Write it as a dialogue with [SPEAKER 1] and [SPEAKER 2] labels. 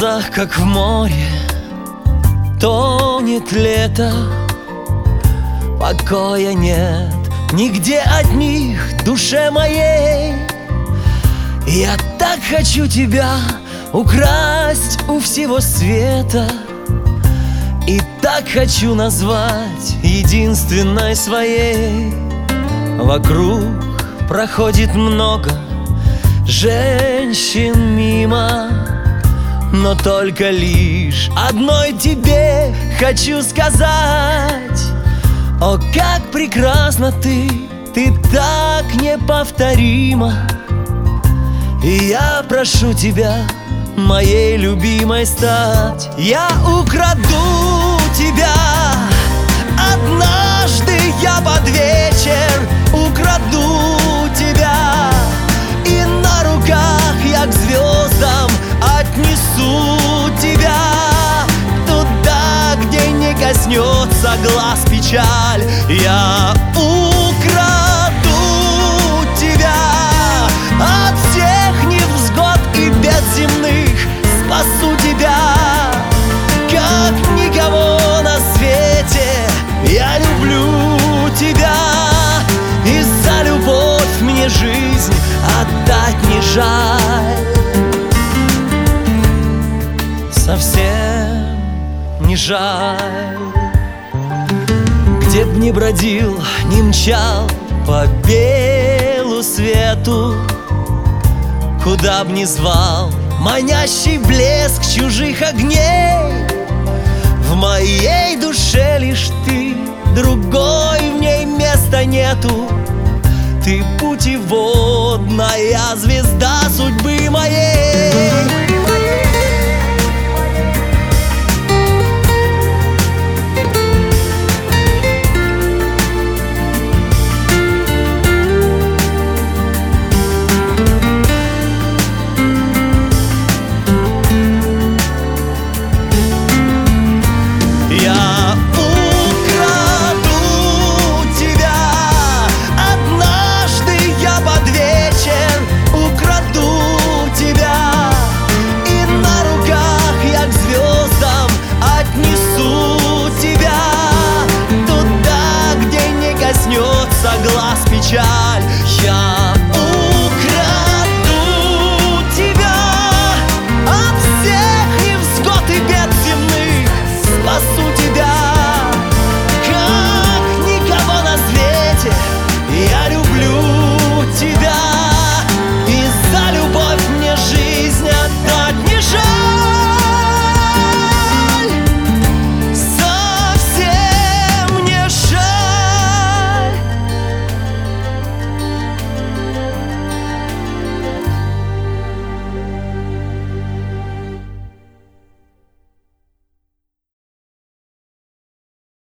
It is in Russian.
[SPEAKER 1] глазах, как в море, тонет лето. Покоя нет нигде от них душе моей. Я так хочу тебя украсть у всего света, и так хочу назвать единственной своей. Вокруг проходит много женщин мимо, но только лишь одной тебе хочу сказать: о, как прекрасна ты так неповторима. И я прошу тебя моей любимой стать. Я украду тебя однажды, я под вечер украду тебя, и на руках я к звездам отнесу тебя, туда, где не коснется глаз печаль. Я украду тебя от всех невзгод и бед земных, спасу тебя, как никого на свете. Я люблю тебя, и за любовь мне жизнь отдать не жаль. Совсем не жаль. Где б ни бродил, ни мчал по белу свету, куда б ни звал манящий блеск чужих огней, в моей душе лишь ты, другой в ней места нету. Ты путеводная звезда судьбы моей.